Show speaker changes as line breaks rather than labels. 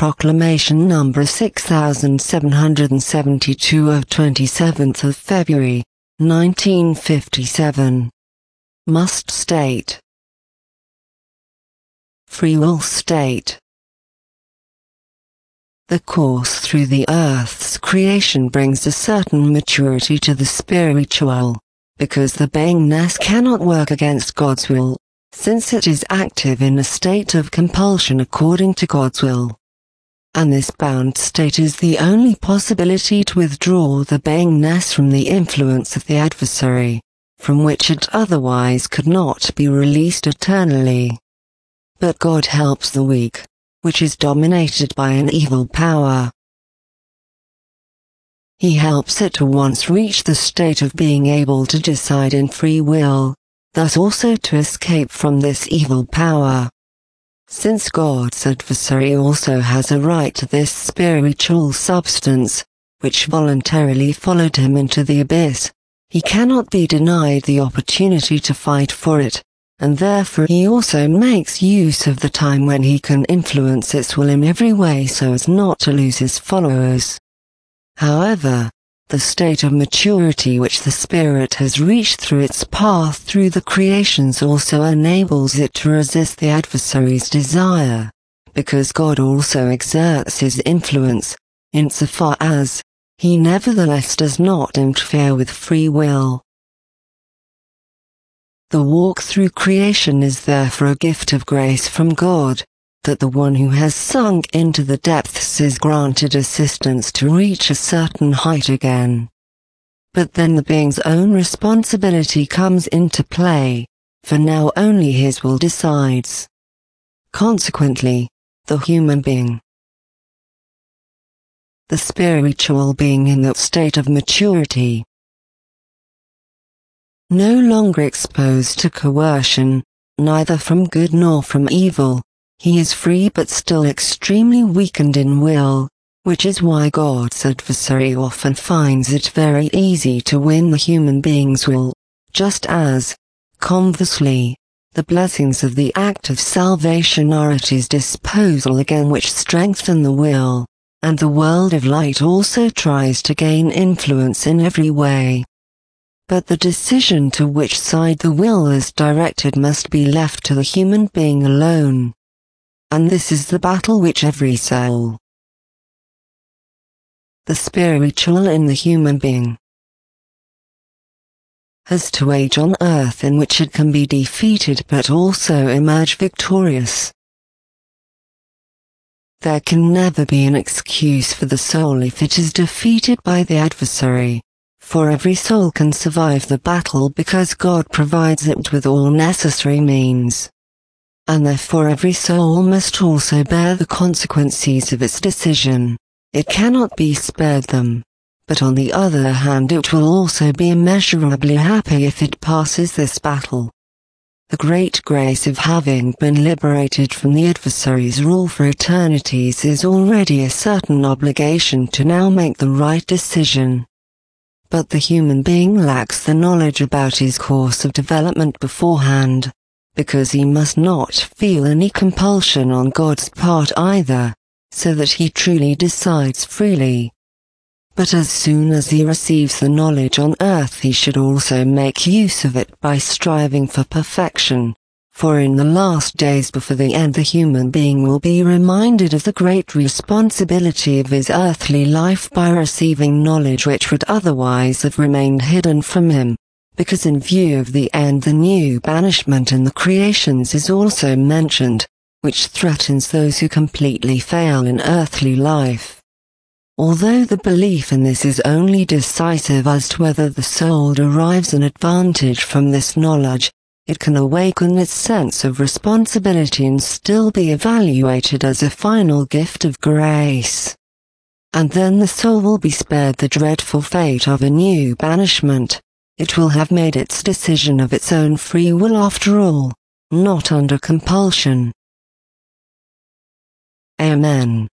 Proclamation number 6772 of 27th of February, 1957. Must state. Free will state. The course through the earth's creation brings a certain maturity to the spiritual, because the beingness cannot work against God's will, since it is active in a state of compulsion according to God's will. And this bound state is the only possibility to withdraw the beingness from the influence of the adversary, from which it otherwise could not be released eternally. But God helps the weak, which is dominated by an evil power. He helps it to once reach the state of being able to decide in free will, thus also to escape from this evil power. Since God's adversary also has a right to this spiritual substance, which voluntarily followed him into the abyss, he cannot be denied the opportunity to fight for it, and therefore he also makes use of the time when he can influence its will in every way so as not to lose his followers. However, the state of maturity which the spirit has reached through its path through the creations also enables it to resist the adversary's desire, because God also exerts his influence, insofar as he nevertheless does not interfere with free will. The walk through creation is therefore a gift of grace from God, that the one who has sunk into the depths is granted assistance to reach a certain height again. But then the being's own responsibility comes into play, for now only his will decides. Consequently, the human being, the spiritual being in that state of maturity, no longer exposed to coercion, neither from good nor from evil, he is free but still extremely weakened in will, which is why God's adversary often finds it very easy to win the human being's will, just as, conversely, the blessings of the act of salvation are at his disposal again, which strengthen the will, and the world of light also tries to gain influence in every way. But the decision to which side the will is directed must be left to the human being alone. And this is the battle which every soul, the spiritual in the human being, has to wage on earth, in which it can be defeated but also emerge victorious. There can never be an excuse for the soul if it is defeated by the adversary, for every soul can survive the battle because God provides it with all necessary means. And therefore every soul must also bear the consequences of its decision. It cannot be spared them, but on the other hand it will also be immeasurably happy if it passes this battle. The great grace of having been liberated from the adversary's rule for eternities is already a certain obligation to now make the right decision. But the human being lacks the knowledge about his course of development beforehand, because he must not feel any compulsion on God's part either, so that he truly decides freely. But as soon as he receives the knowledge on earth, he should also make use of it by striving for perfection, for in the last days before the end the human being will be reminded of the great responsibility of his earthly life by receiving knowledge which would otherwise have remained hidden from him. Because in view of the end the new banishment in the creations is also mentioned, which threatens those who completely fail in earthly life. Although the belief in this is only decisive as to whether the soul derives an advantage from this knowledge, it can awaken its sense of responsibility and still be evaluated as a final gift of grace. And then the soul will be spared the dreadful fate of a new banishment. It will have made its decision of its own free will after all, not under compulsion. Amen.